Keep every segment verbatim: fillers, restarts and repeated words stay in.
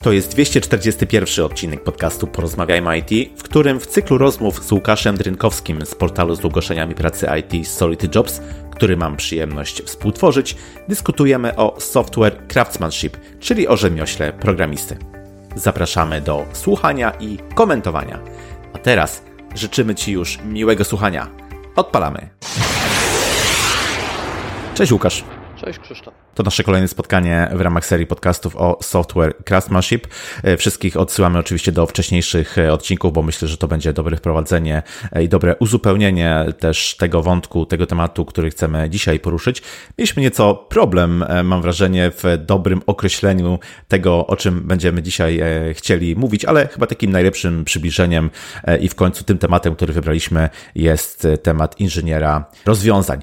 To jest dwieście czterdziesty pierwszy odcinek podcastu Porozmawiajmy I T, w którym w cyklu rozmów z Łukaszem Drynkowskim z portalu z ogłoszeniami pracy I T Solid Jobs, który mam przyjemność współtworzyć, dyskutujemy o software craftsmanship, czyli o rzemiośle programisty. Zapraszamy do słuchania i komentowania. A teraz życzymy Ci już miłego słuchania. Odpalamy. Cześć Łukasz. Cześć Krzysztof. To nasze kolejne spotkanie w ramach serii podcastów o software craftsmanship. Wszystkich odsyłamy oczywiście do wcześniejszych odcinków, bo myślę, że to będzie dobre wprowadzenie i dobre uzupełnienie też tego wątku, tego tematu, który chcemy dzisiaj poruszyć. Mieliśmy nieco problem, mam wrażenie, w dobrym określeniu tego, o czym będziemy dzisiaj chcieli mówić, ale chyba takim najlepszym przybliżeniem i w końcu tym tematem, który wybraliśmy, jest temat inżyniera rozwiązań.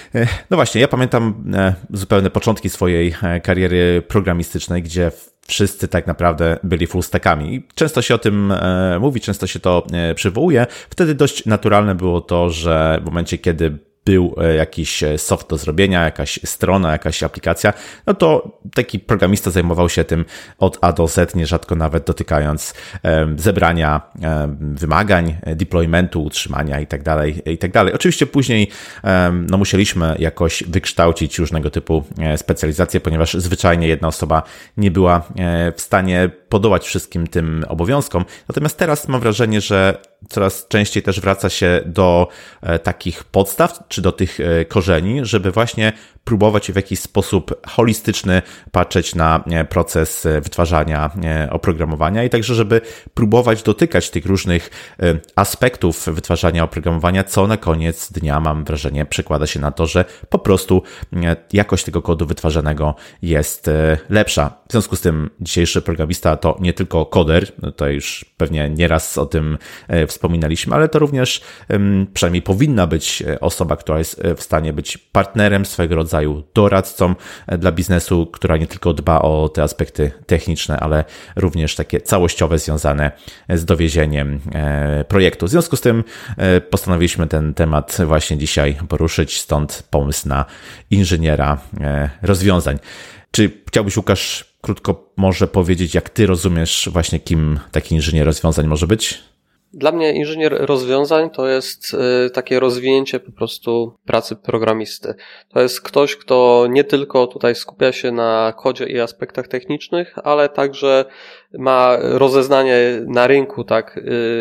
No właśnie, ja pamiętam zupełne początki swojej kariery programistycznej, gdzie wszyscy tak naprawdę byli full stackami. I często się o tym e, mówi, często się to e, przywołuje. Wtedy dość naturalne było to, że w momencie, kiedy był jakiś soft do zrobienia, jakaś strona, jakaś aplikacja, no to taki programista zajmował się tym od A do Z, nierzadko nawet dotykając um, zebrania um, wymagań, deploymentu, utrzymania i tak dalej, i tak dalej. Oczywiście później um, no musieliśmy jakoś wykształcić różnego typu e, specjalizacje, ponieważ zwyczajnie jedna osoba nie była e, w stanie podołać wszystkim tym obowiązkom. Natomiast teraz mam wrażenie, że coraz częściej też wraca się do e, takich podstaw, czy do tych e, korzeni, żeby właśnie próbować w jakiś sposób holistyczny patrzeć na e, proces wytwarzania e, oprogramowania i także, żeby próbować dotykać tych różnych e, aspektów wytwarzania oprogramowania, co na koniec dnia, mam wrażenie, przekłada się na to, że po prostu e, jakość tego kodu wytwarzanego jest e, lepsza. W związku z tym dzisiejszy programista to nie tylko koder, no to już pewnie nieraz o tym e, wspominaliśmy, ale to również um, przynajmniej powinna być osoba, która jest w stanie być partnerem, swego rodzaju doradcą dla biznesu, która nie tylko dba o te aspekty techniczne, ale również takie całościowe związane z dowiezieniem e, projektu. W związku z tym e, postanowiliśmy ten temat właśnie dzisiaj poruszyć, stąd pomysł na inżyniera e, rozwiązań. Czy chciałbyś, Łukasz, krótko może powiedzieć, jak ty rozumiesz właśnie, kim taki inżynier rozwiązań może być? Dla mnie inżynier rozwiązań to jest takie rozwinięcie po prostu pracy programisty. To jest ktoś, kto nie tylko tutaj skupia się na kodzie i aspektach technicznych, ale także ma rozeznanie na rynku, tak,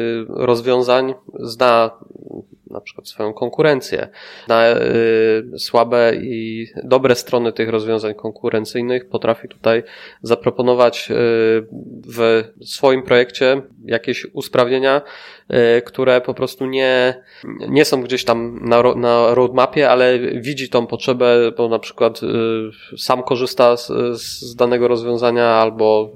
rozwiązań, zna na przykład swoją konkurencję, na y, słabe i dobre strony tych rozwiązań konkurencyjnych, potrafi tutaj zaproponować y, w swoim projekcie jakieś usprawnienia, y, które po prostu nie, nie są gdzieś tam na, na roadmapie, ale widzi tą potrzebę, bo na przykład y, sam korzysta z, z danego rozwiązania albo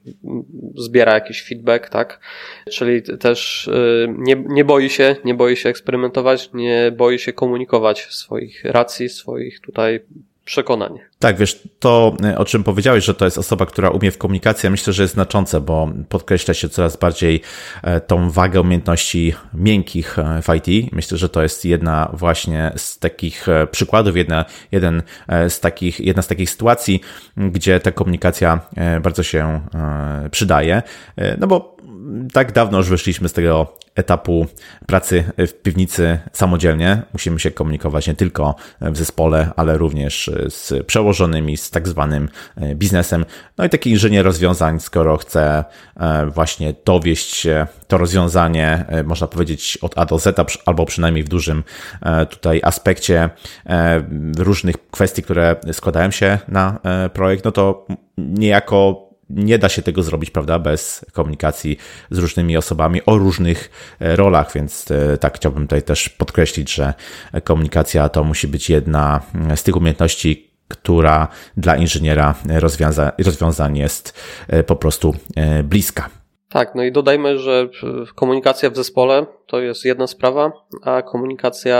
y, zbiera jakiś feedback, tak? Czyli też y, nie, nie boi się, nie boi się eksperymentować, nie boi się komunikować swoich racji, swoich tutaj przekonań. Tak, wiesz, to o czym powiedziałeś, że to jest osoba, która umie w komunikacji, myślę, że jest znaczące, bo podkreśla się coraz bardziej tą wagę umiejętności miękkich w I T. Myślę, że to jest jedna właśnie z takich przykładów, jedna, jeden z takich, jedna z takich sytuacji, gdzie ta komunikacja bardzo się przydaje, no bo tak dawno już wyszliśmy z tego etapu pracy w piwnicy samodzielnie. Musimy się komunikować nie tylko w zespole, ale również z przełożonymi, z tak zwanym biznesem. No i taki inżynier rozwiązań, skoro chce właśnie dowieść to rozwiązanie, można powiedzieć od A do Z, albo przynajmniej w dużym tutaj aspekcie różnych kwestii, które składają się na projekt, no to niejako nie da się tego zrobić, prawda, bez komunikacji z różnymi osobami o różnych rolach, więc tak chciałbym tutaj też podkreślić, że komunikacja to musi być jedna z tych umiejętności, która dla inżyniera rozwiąza- rozwiązań jest po prostu bliska. Tak, no i dodajmy, że komunikacja w zespole to jest jedna sprawa, a komunikacja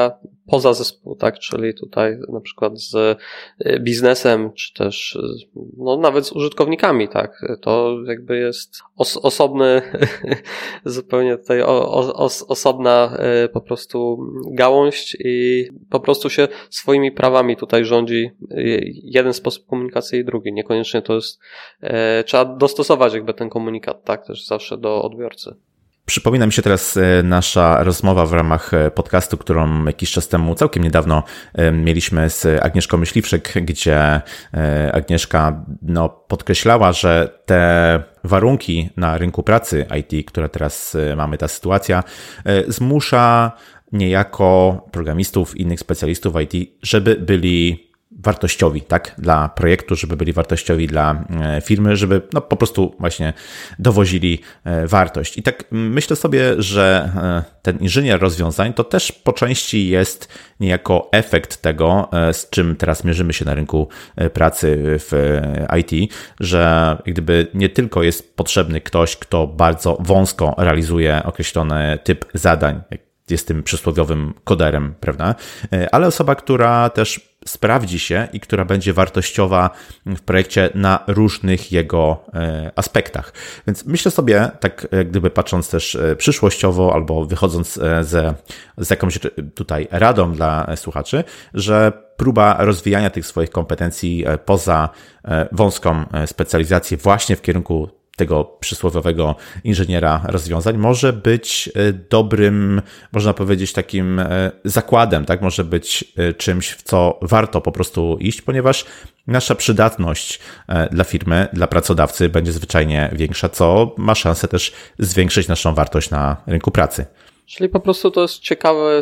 poza zespół, tak, czyli tutaj na przykład z biznesem, czy też no nawet z użytkownikami, tak, to jakby jest os- osobny, zupełnie tutaj o, o, osobna po prostu gałąź i po prostu się swoimi prawami tutaj rządzi jeden sposób komunikacji i drugi, niekoniecznie to jest, e, trzeba dostosować jakby ten komunikat, tak, też zawsze do odbiorcy. Przypomina mi się teraz nasza rozmowa w ramach podcastu, którą jakiś czas temu, całkiem niedawno mieliśmy z Agnieszką Myśliwszyk, gdzie Agnieszka no, podkreślała, że te warunki na rynku pracy I T, które teraz mamy, ta sytuacja, zmusza niejako programistów, innych specjalistów I T, żeby byli wartościowi, tak, dla projektu, żeby byli wartościowi dla firmy, żeby no po prostu właśnie dowozili wartość. I tak myślę sobie, że ten inżynier rozwiązań to też po części jest niejako efekt tego, z czym teraz mierzymy się na rynku pracy w I T, że gdyby nie tylko jest potrzebny ktoś, kto bardzo wąsko realizuje określony typ zadań, jest tym przysłowiowym koderem, prawda? Ale osoba, która też sprawdzi się i która będzie wartościowa w projekcie na różnych jego aspektach. Więc myślę sobie, tak gdyby patrząc też przyszłościowo albo wychodząc ze, z jakąś tutaj radą dla słuchaczy, że próba rozwijania tych swoich kompetencji poza wąską specjalizację właśnie w kierunku tego przysłowiowego inżyniera rozwiązań może być dobrym, można powiedzieć, takim zakładem, tak? Może być czymś, w co warto po prostu iść, ponieważ nasza przydatność dla firmy, dla pracodawcy będzie zwyczajnie większa, co ma szansę też zwiększyć naszą wartość na rynku pracy. Czyli po prostu to jest ciekawe,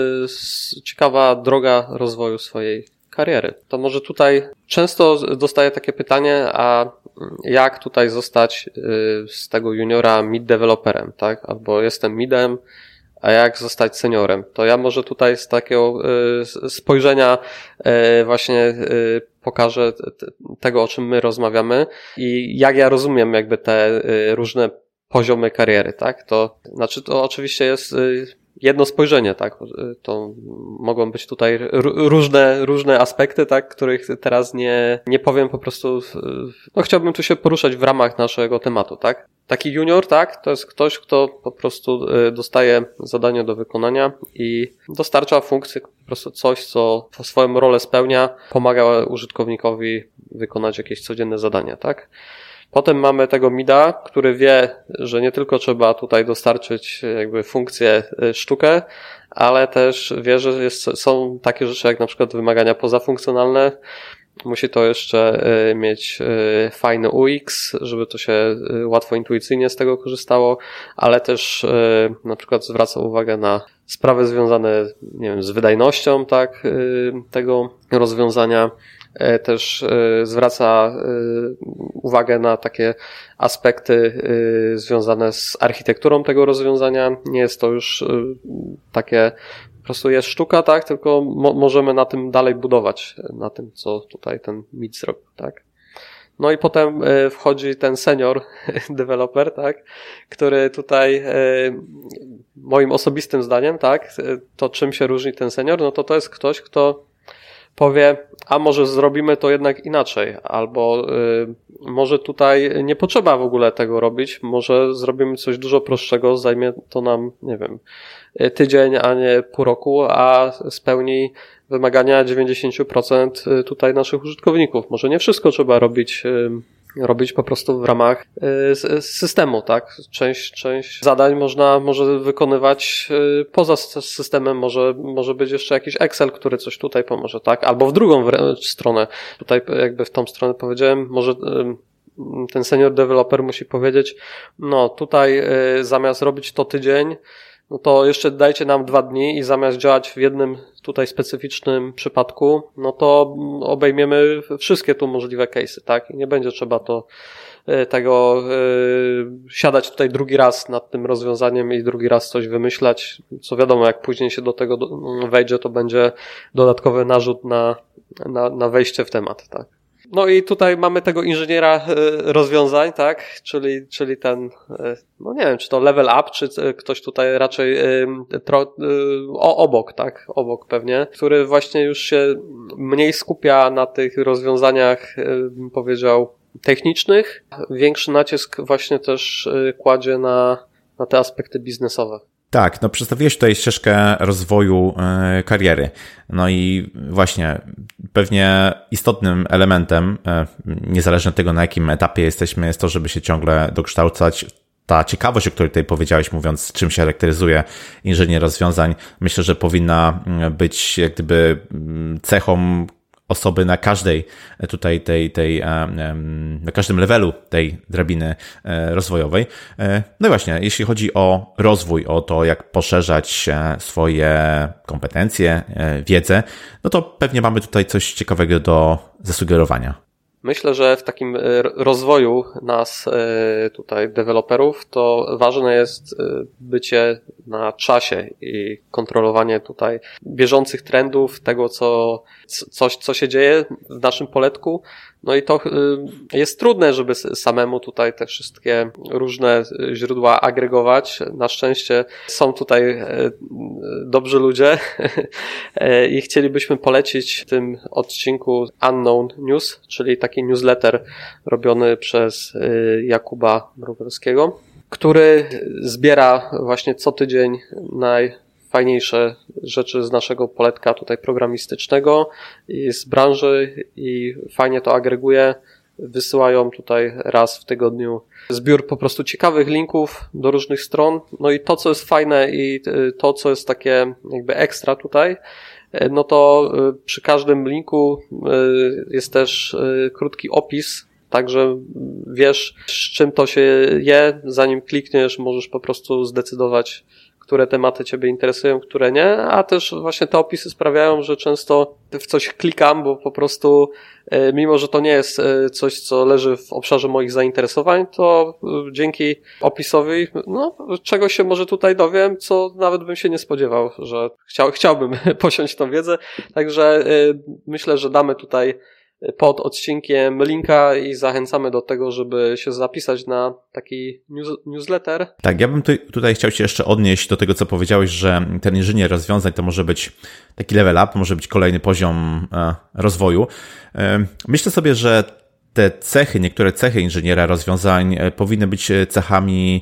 ciekawa droga rozwoju swojej kariery. To może tutaj często dostaję takie pytanie, a jak tutaj zostać z tego juniora mid-developerem, tak? Albo jestem midem, a jak zostać seniorem? To ja może tutaj z takiego spojrzenia właśnie pokażę tego, o czym my rozmawiamy i jak ja rozumiem jakby te różne poziomy kariery, tak? To znaczy to oczywiście jest jedno spojrzenie, tak? To mogą być tutaj różne, różne aspekty, tak? Których teraz nie, nie powiem po prostu, no chciałbym tu się poruszać w ramach naszego tematu, tak? Taki junior, tak? To jest ktoś, kto po prostu dostaje zadanie do wykonania i dostarcza funkcję, po prostu coś, co swoją rolę spełnia, pomaga użytkownikowi wykonać jakieś codzienne zadania, tak? Potem mamy tego mida, który wie, że nie tylko trzeba tutaj dostarczyć jakby funkcję, sztukę, ale też wie, że jest, są takie rzeczy jak na przykład wymagania pozafunkcjonalne. Musi to jeszcze mieć fajny U X, żeby to się łatwo intuicyjnie z tego korzystało, ale też na przykład zwraca uwagę na sprawy związane, nie wiem, z wydajnością, tak, tego rozwiązania. Też zwraca uwagę na takie aspekty związane z architekturą tego rozwiązania. Nie jest to już takie, po prostu jest sztuka, tak, tylko mo- możemy na tym dalej budować, na tym, co tutaj ten mid zrobił, tak. No i potem wchodzi ten senior developer, tak, który tutaj moim osobistym zdaniem, tak, to czym się różni ten senior, no to to jest ktoś, kto powie, a może zrobimy to jednak inaczej, albo y, może tutaj nie potrzeba w ogóle tego robić, może zrobimy coś dużo prostszego, zajmie to nam, nie wiem, tydzień, a nie pół roku, a spełni wymagania dziewięćdziesiąt procent tutaj naszych użytkowników. Może nie wszystko trzeba robić y, robić po prostu w ramach y, systemu, tak? Część, część zadań można, może wykonywać y, poza systemem, może, może być jeszcze jakiś Excel, który coś tutaj pomoże, tak? Albo w drugą wręcz stronę. Tutaj jakby w tą stronę powiedziałem, może y, ten senior developer musi powiedzieć, no tutaj y, zamiast robić to tydzień, no to jeszcze dajcie nam dwa dni i zamiast działać w jednym tutaj specyficznym przypadku, no to obejmiemy wszystkie tu możliwe case'y, tak? I nie będzie trzeba to tego yy, siadać tutaj drugi raz nad tym rozwiązaniem i drugi raz coś wymyślać. Co wiadomo, jak później się do tego wejdzie, to będzie dodatkowy narzut na, na, na wejście w temat, tak? No i tutaj mamy tego inżyniera rozwiązań, tak, czyli, czyli ten, no nie wiem, czy to level up, czy ktoś tutaj raczej tro, o, obok, tak, obok pewnie, który właśnie już się mniej skupia na tych rozwiązaniach, bym powiedział, technicznych. Większy nacisk właśnie też kładzie na, na te aspekty biznesowe. Tak, no przedstawiłeś tutaj ścieżkę rozwoju y, kariery. No i właśnie pewnie istotnym elementem, y, niezależnie od tego, na jakim etapie jesteśmy, jest to, żeby się ciągle dokształcać. Ta ciekawość, o której tutaj powiedziałeś, mówiąc, czym się charakteryzuje inżynier rozwiązań, myślę, że powinna być jak gdyby cechą osoby na każdej tutaj tej, tej, na każdym levelu tej drabiny rozwojowej. No i właśnie, jeśli chodzi o rozwój, o to, jak poszerzać swoje kompetencje, wiedzę, no to pewnie mamy tutaj coś ciekawego do zasugerowania. Myślę, że w takim rozwoju nas tutaj deweloperów to ważne jest bycie na czasie i kontrolowanie tutaj bieżących trendów, tego co, coś, co się dzieje w naszym poletku. No i to jest trudne, żeby samemu tutaj te wszystkie różne źródła agregować. Na szczęście są tutaj dobrzy ludzie i chcielibyśmy polecić w tym odcinku Unknown News, czyli taki newsletter robiony przez Jakuba Mrówelskiego, który zbiera właśnie co tydzień najfajniejsze rzeczy z naszego poletka tutaj programistycznego i z branży i fajnie to agreguje. Wysyłają tutaj raz w tygodniu zbiór po prostu ciekawych linków do różnych stron. No i to, co jest fajne i to, co jest takie jakby ekstra tutaj, no to przy każdym linku jest też krótki opis, także wiesz, z czym to się je, zanim klikniesz, możesz po prostu zdecydować, które tematy Ciebie interesują, które nie, a też właśnie te opisy sprawiają, że często w coś klikam, bo po prostu mimo, że to nie jest coś, co leży w obszarze moich zainteresowań, to dzięki opisowi, no, czegoś się może tutaj dowiem, co nawet bym się nie spodziewał, że chciał, chciałbym posiąść tą wiedzę, także myślę, że damy tutaj pod odcinkiem linka i zachęcamy do tego, żeby się zapisać na taki news, newsletter. Tak, ja bym tutaj, tutaj chciał się jeszcze odnieść do tego, co powiedziałeś, że ten inżynier rozwiązań to może być taki level up, może być kolejny poziom e, rozwoju. E, myślę sobie, że te cechy, niektóre cechy inżyniera rozwiązań powinny być cechami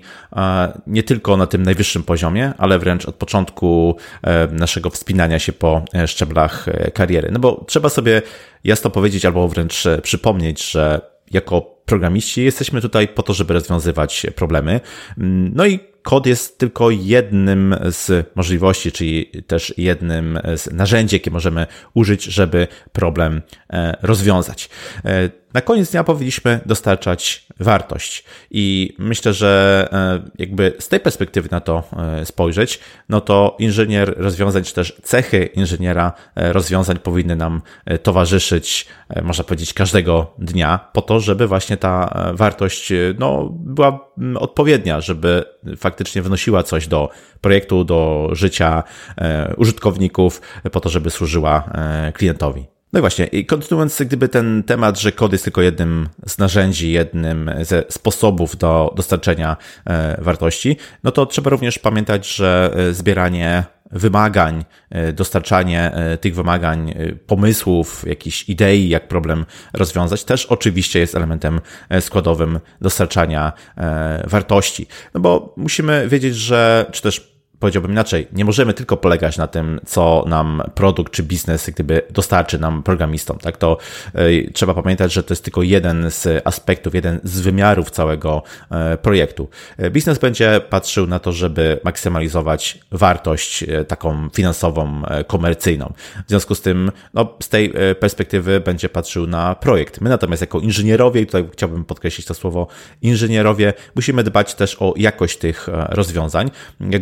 nie tylko na tym najwyższym poziomie, ale wręcz od początku naszego wspinania się po szczeblach kariery. No bo trzeba sobie jasno powiedzieć albo wręcz przypomnieć, że jako programiści jesteśmy tutaj po to, żeby rozwiązywać problemy. No i kod jest tylko jednym z możliwości, czyli też jednym z narzędzi, jakie możemy użyć, żeby problem rozwiązać. Na koniec dnia powinniśmy dostarczać wartość i myślę, że jakby z tej perspektywy na to spojrzeć, no to inżynier rozwiązań, czy też cechy inżyniera rozwiązań powinny nam towarzyszyć, można powiedzieć, każdego dnia po to, żeby właśnie ta wartość no, była odpowiednia, żeby faktycznie wnosiła coś do projektu, do życia użytkowników po to, żeby służyła klientowi. No i właśnie, i kontynuując gdyby ten temat, że kod jest tylko jednym z narzędzi, jednym ze sposobów do dostarczenia wartości, no to trzeba również pamiętać, że zbieranie wymagań, dostarczanie tych wymagań, pomysłów, jakichś idei, jak problem rozwiązać, też oczywiście jest elementem składowym dostarczania wartości. No bo musimy wiedzieć, że, czy też powiedziałbym inaczej, nie możemy tylko polegać na tym, co nam produkt czy biznes jak gdyby dostarczy nam programistom, tak? To y, trzeba pamiętać, że to jest tylko jeden z aspektów, jeden z wymiarów całego y, projektu. Biznes będzie patrzył na to, żeby maksymalizować wartość y, taką finansową, y, komercyjną. W związku z tym, no, z tej y, perspektywy będzie patrzył na projekt. My natomiast jako inżynierowie, i tutaj chciałbym podkreślić to słowo inżynierowie, musimy dbać też o jakość tych y, rozwiązań, jak również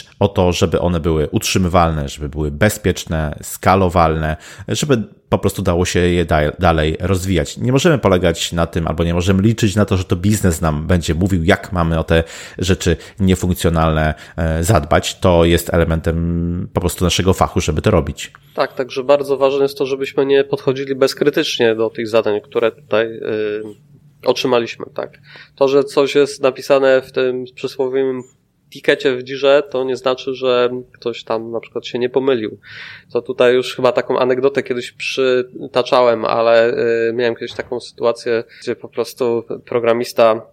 też o to, żeby one były utrzymywalne, żeby były bezpieczne, skalowalne, żeby po prostu dało się je dalej rozwijać. Nie możemy polegać na tym, albo nie możemy liczyć na to, że to biznes nam będzie mówił, jak mamy o te rzeczy niefunkcjonalne zadbać. To jest elementem po prostu naszego fachu, żeby to robić. Tak, także bardzo ważne jest to, żebyśmy nie podchodzili bezkrytycznie do tych zadań, które tutaj yy, otrzymaliśmy. Tak. To, że coś jest napisane w tym przysłowiowym tikecie w dzirze, to nie znaczy, że ktoś tam na przykład się nie pomylił. To tutaj już chyba taką anegdotę kiedyś przytaczałem, ale y, miałem kiedyś taką sytuację, gdzie po prostu programista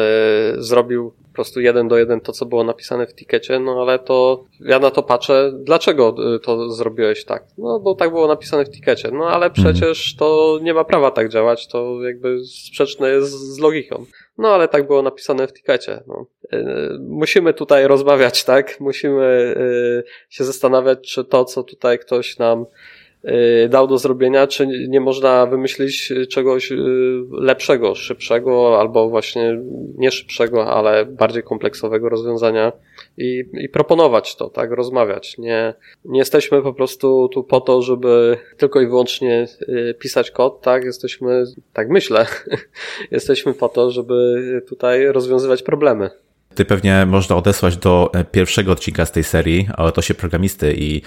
y, zrobił po prostu jeden do jeden to, co było napisane w tikecie, no ale to ja na to patrzę, dlaczego to zrobiłeś tak? No bo tak było napisane w tikecie, no ale przecież to nie ma prawa tak działać, to jakby sprzeczne jest z logiką. No ale tak było napisane w tikecie. No. Yy, musimy tutaj rozmawiać, tak? Musimy yy, się zastanawiać, czy to, co tutaj ktoś nam yy, dał do zrobienia, czy nie można wymyślić czegoś yy, lepszego, szybszego, albo właśnie nie szybszego, ale bardziej kompleksowego rozwiązania i, i proponować to, tak? Rozmawiać. Nie, nie jesteśmy po prostu tu po to, żeby tylko i wyłącznie yy, pisać kod, tak? Jesteśmy, tak myślę, jesteśmy po to, żeby tutaj rozwiązywać problemy. Ty pewnie można odesłać do pierwszego odcinka z tej serii o etosie programisty i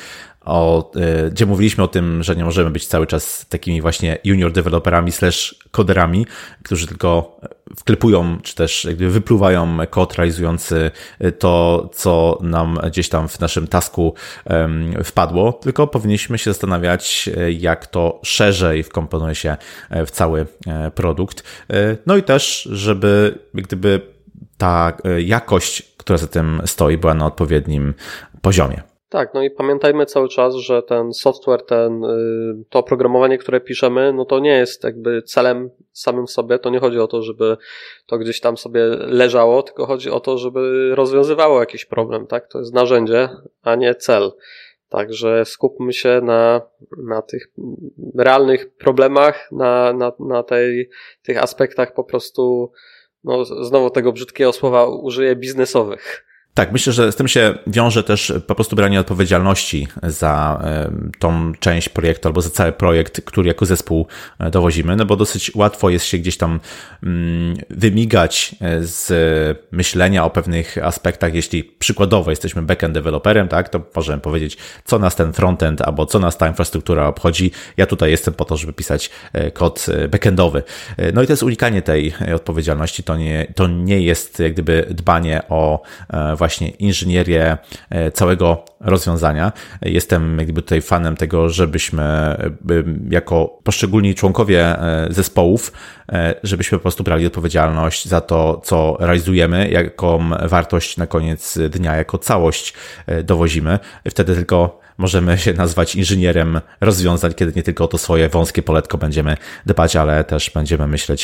o, gdzie mówiliśmy o tym, że nie możemy być cały czas takimi właśnie junior deweloperami slash koderami, którzy tylko wklepują, czy też jakby wypluwają kod realizujący to, co nam gdzieś tam w naszym tasku um, wpadło, tylko powinniśmy się zastanawiać, jak to szerzej wkomponuje się w cały produkt. No i też, żeby gdyby ta jakość, która za tym stoi, była na odpowiednim poziomie. Tak, no i pamiętajmy cały czas, że ten software, ten, to oprogramowanie, które piszemy, no to nie jest jakby celem samym w sobie, to nie chodzi o to, żeby to gdzieś tam sobie leżało, tylko chodzi o to, żeby rozwiązywało jakiś problem, tak? To jest narzędzie, a nie cel. Także skupmy się na, na tych realnych problemach, na, na, na tej, tych aspektach po prostu, no znowu tego brzydkiego słowa użyję, biznesowych. Tak, myślę, że z tym się wiąże też po prostu branie odpowiedzialności za tą część projektu albo za cały projekt, który jako zespół dowozimy, no bo dosyć łatwo jest się gdzieś tam wymigać z myślenia o pewnych aspektach. Jeśli przykładowo jesteśmy backend deweloperem, tak, to możemy powiedzieć, co nas ten frontend albo co nas ta infrastruktura obchodzi. Ja tutaj jestem po to, żeby pisać kod backendowy. No i to jest unikanie tej odpowiedzialności. To nie, to nie jest jak gdyby dbanie o właśnie inżynierię całego rozwiązania. Jestem jak gdyby tutaj fanem tego, żebyśmy jako poszczególni członkowie zespołów, żebyśmy po prostu brali odpowiedzialność za to, co realizujemy, jaką wartość na koniec dnia jako całość dowozimy. Wtedy tylko możemy się nazwać inżynierem rozwiązań, kiedy nie tylko o to swoje wąskie poletko będziemy dbać, ale też będziemy myśleć,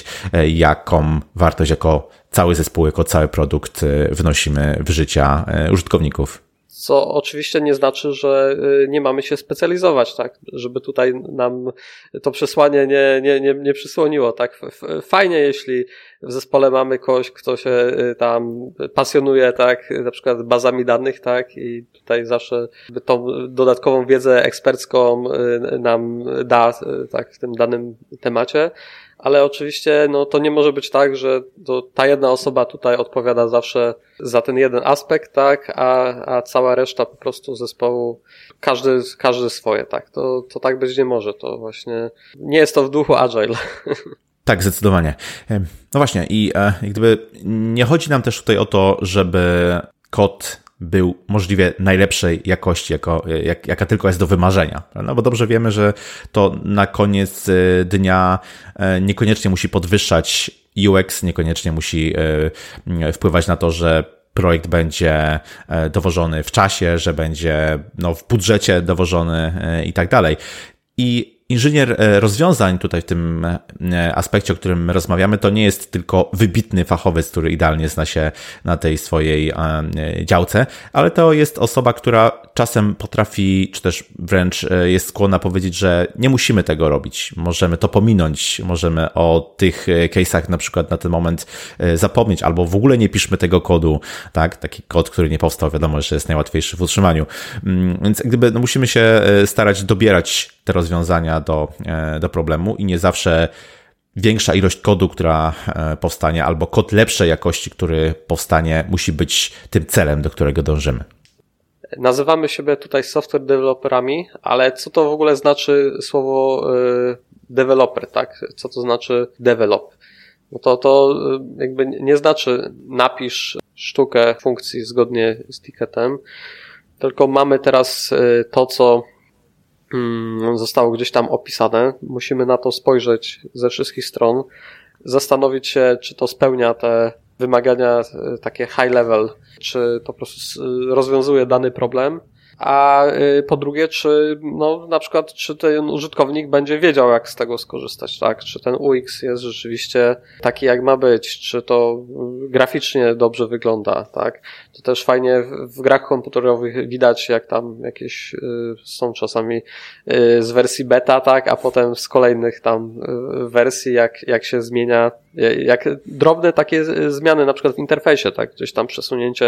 jaką wartość jako cały zespół, jako cały produkt wnosimy w życia użytkowników. Co oczywiście nie znaczy, że nie mamy się specjalizować, tak, żeby tutaj nam to przesłanie nie, nie, nie, nie przysłoniło, tak. Fajnie, jeśli w zespole mamy kogoś, kto się tam pasjonuje, tak, na przykład bazami danych, tak, i tutaj zawsze tą dodatkową wiedzę ekspercką nam da, tak, w tym danym temacie. Ale oczywiście no to nie może być tak, że to ta jedna osoba tutaj odpowiada zawsze za ten jeden aspekt, tak, a, a cała reszta po prostu zespołu, każdy, każdy swoje, tak. To, to tak być nie może. To właśnie nie jest to w duchu Agile. Tak, zdecydowanie. No właśnie i jak gdyby nie chodzi nam też tutaj o to, żeby kod był możliwie najlepszej jakości, jako, jak, jaka tylko jest do wymarzenia. No bo dobrze wiemy, że to na koniec dnia niekoniecznie musi podwyższać U X, niekoniecznie musi wpływać na to, że projekt będzie dowożony w czasie, że będzie no, w budżecie dowożony i tak dalej. I inżynier rozwiązań tutaj w tym aspekcie, o którym rozmawiamy, to nie jest tylko wybitny fachowiec, który idealnie zna się na tej swojej działce, ale to jest osoba, która czasem potrafi, czy też wręcz jest skłonna powiedzieć, że nie musimy tego robić. Możemy to pominąć, możemy o tych case'ach na przykład na ten moment zapomnieć, albo w ogóle nie piszmy tego kodu, tak? Taki kod, który nie powstał, wiadomo, że jest najłatwiejszy w utrzymaniu. Więc gdyby no, musimy się starać dobierać te rozwiązania do, do problemu i nie zawsze większa ilość kodu, która powstanie, albo kod lepszej jakości, który powstanie, musi być tym celem, do którego dążymy. Nazywamy siebie tutaj software developerami, ale co to w ogóle znaczy słowo y, developer, tak? Co to znaczy develop? No to, to jakby nie znaczy napisz sztukę funkcji zgodnie z ticketem, tylko mamy teraz y, to, co zostało gdzieś tam opisane. Musimy na to spojrzeć ze wszystkich stron, zastanowić się, czy to spełnia te wymagania takie high level, czy po prostu rozwiązuje dany problem, a po drugie, czy no na przykład, czy ten użytkownik będzie wiedział, jak z tego skorzystać, tak? Czy ten U X jest rzeczywiście taki, jak ma być, czy to graficznie dobrze wygląda, tak? To też fajnie w grach komputerowych widać, jak tam jakieś y, są czasami y, z wersji beta, tak? A potem z kolejnych tam y, wersji, jak, jak się zmienia, jak drobne takie zmiany, na przykład w interfejsie, tak? Gdzieś tam przesunięcie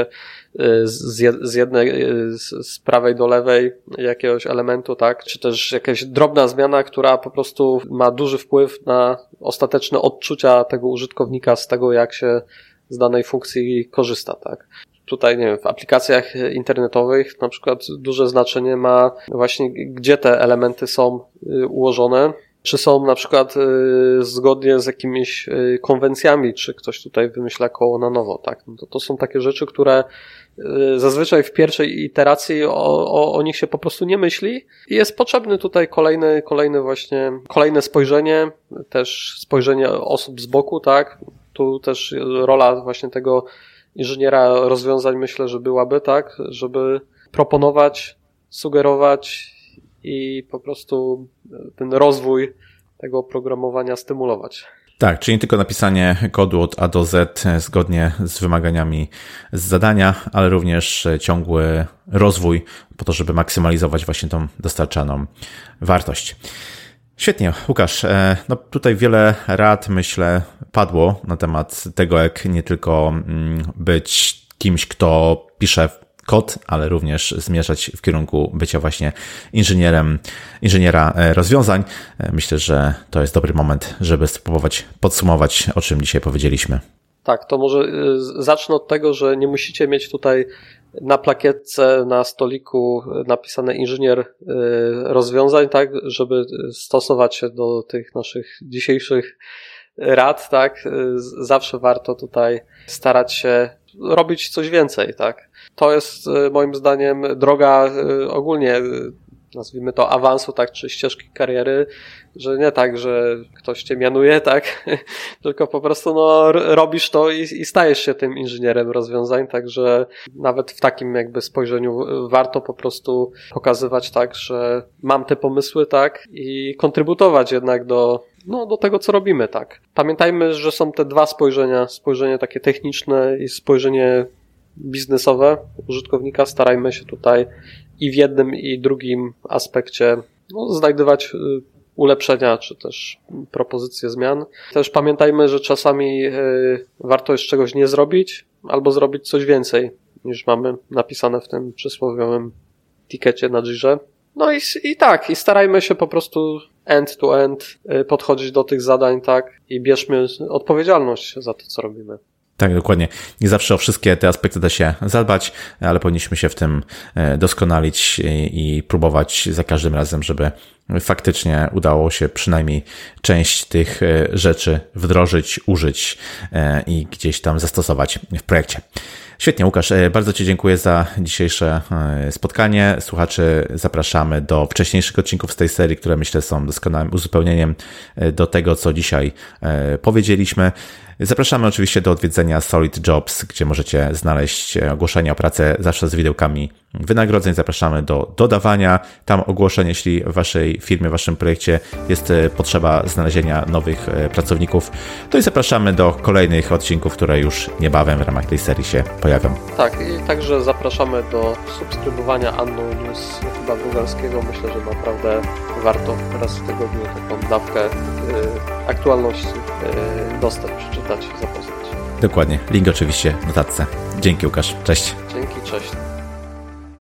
z, z jednej, z prawej do lewej jakiegoś elementu, tak? Czy też jakaś drobna zmiana, która po prostu ma duży wpływ na ostateczne odczucia tego użytkownika z tego, jak się z danej funkcji korzysta, tak? Tutaj, nie wiem, w aplikacjach internetowych na przykład duże znaczenie ma właśnie, gdzie te elementy są ułożone, czy są na przykład y, zgodnie z jakimiś y, konwencjami, czy ktoś tutaj wymyśla koło na nowo, tak? No to, to są takie rzeczy, które y, zazwyczaj w pierwszej iteracji o, o, o nich się po prostu nie myśli i jest potrzebny tutaj kolejny, kolejny właśnie, kolejne spojrzenie, też spojrzenie osób z boku, tak? Tu też rola właśnie tego inżyniera rozwiązań myślę, że byłaby, tak? Żeby proponować, sugerować i po prostu ten rozwój tego oprogramowania stymulować. Tak, czyli nie tylko napisanie kodu od A do Z zgodnie z wymaganiami z zadania, ale również ciągły rozwój po to, żeby maksymalizować właśnie tą dostarczaną wartość. Świetnie, Łukasz. No tutaj wiele rad, myślę, padło na temat tego, jak nie tylko być kimś, kto pisze kod, ale również zmierzać w kierunku bycia właśnie inżynierem, inżyniera rozwiązań. Myślę, że to jest dobry moment, żeby spróbować podsumować, o czym dzisiaj powiedzieliśmy. Tak, to może zacznę od tego, że nie musicie mieć tutaj na plakietce, na stoliku napisane inżynier rozwiązań, tak, żeby stosować się do tych naszych dzisiejszych rad, tak. Zawsze warto tutaj starać się robić coś więcej, tak. To jest moim zdaniem droga ogólnie, nazwijmy to awansu, tak, czy ścieżki kariery, że nie tak, że ktoś cię mianuje, tak, tylko po prostu no robisz to i, i stajesz się tym inżynierem rozwiązań, także nawet w takim jakby spojrzeniu warto po prostu pokazywać tak, że mam te pomysły, tak, i kontrybutować jednak do no do tego, co robimy, tak. Pamiętajmy, że są te dwa spojrzenia, spojrzenie takie techniczne i spojrzenie biznesowe użytkownika. Starajmy się tutaj i w jednym i drugim aspekcie no, znajdywać ulepszenia, czy też propozycje zmian. Też pamiętajmy, że czasami y, warto jest czegoś nie zrobić, albo zrobić coś więcej, niż mamy napisane w tym przysłowiowym tikecie na Jirze. No i, i tak, i starajmy się po prostu end to end y, podchodzić do tych zadań, tak, i bierzmy odpowiedzialność za to, co robimy. Tak, dokładnie. Nie zawsze o wszystkie te aspekty da się zadbać, ale powinniśmy się w tym doskonalić i próbować za każdym razem, żeby faktycznie udało się przynajmniej część tych rzeczy wdrożyć, użyć i gdzieś tam zastosować w projekcie. Świetnie, Łukasz, bardzo Ci dziękuję za dzisiejsze spotkanie. Słuchaczy zapraszamy do wcześniejszych odcinków z tej serii, które myślę są doskonałym uzupełnieniem do tego, co dzisiaj powiedzieliśmy. Zapraszamy oczywiście do odwiedzenia Solid Jobs, gdzie możecie znaleźć ogłoszenia o pracę zawsze z widełkami wynagrodzeń. Zapraszamy do dodawania tam ogłoszeń, jeśli w waszej firmie, w waszym projekcie jest potrzeba znalezienia nowych pracowników. To i zapraszamy do kolejnych odcinków, które już niebawem w ramach tej serii się pojawią. Tak, i także zapraszamy do subskrybowania Anno News chyba bułgarskiego. Myślę, że naprawdę warto raz w tygodniu taką dawkę y, aktualności y, dostać, przeczytać i zapoznać. Dokładnie. Link oczywiście w notatce. Dzięki, Łukasz. Cześć. Dzięki, cześć.